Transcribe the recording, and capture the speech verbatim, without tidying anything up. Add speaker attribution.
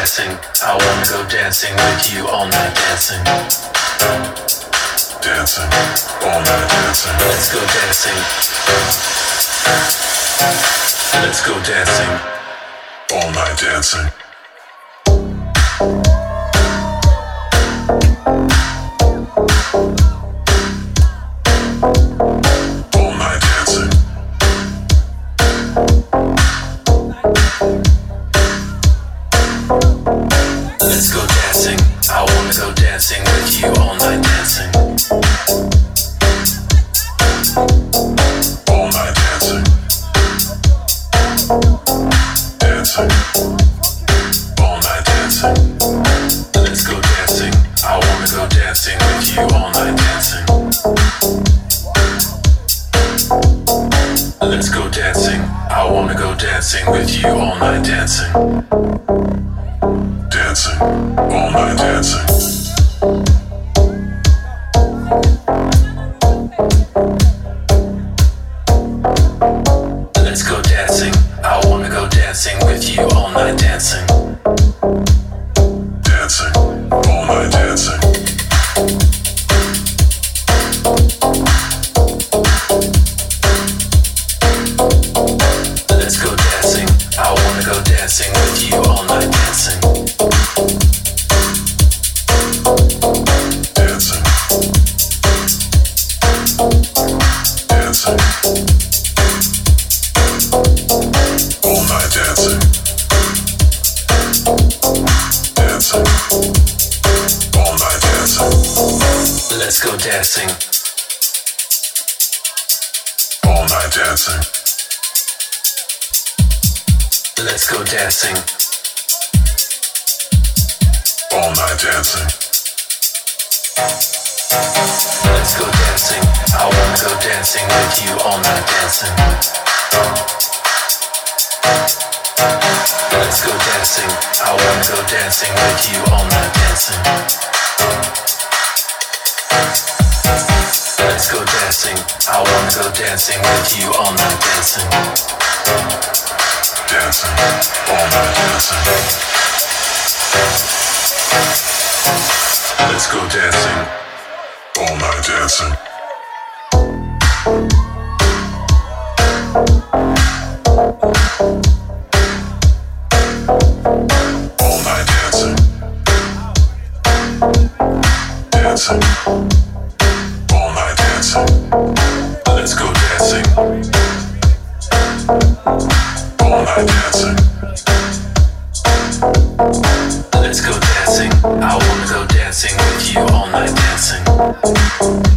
Speaker 1: dancing. I wanna go dancing with you all night dancing. Dancing, all night dancing. Let's go dancing. Let's go dancing. All night dancing. All night dancing. Let's go dancing. I wanna go dancing with you all night dancing. All night dancing. Dancing. All night dancing. Let's go dancing. I wanna go dancing with you all night dancing. Let's go dancing. I wanna go dancing with you all night dancing. Dancing, all night dancing. Let's go dancing. I wanna go dancing with you all night dancing. Dancing, all night dancing. Let's go dancing. I wanna go dancing with you all night dancing. Dancing. Dancing. All night dancing. Dancing. All night dancing. Let's go dancing. All night dancing. Let's go dancing. All night dancing. Let's go dancing. I wanna go dancing with you all night dancing. Let's go dancing. I wanna go dancing with you all night dancing. Let's go dancing. I wanna go dancing with you all night dancing. Dancing, all night dancing. Let's go dancing, all night dancing. All night dancing. Dancing, all night dancing. Let's go dancing. All night dancing. Let's go dancing. I wanna go dancing with you all night dancing.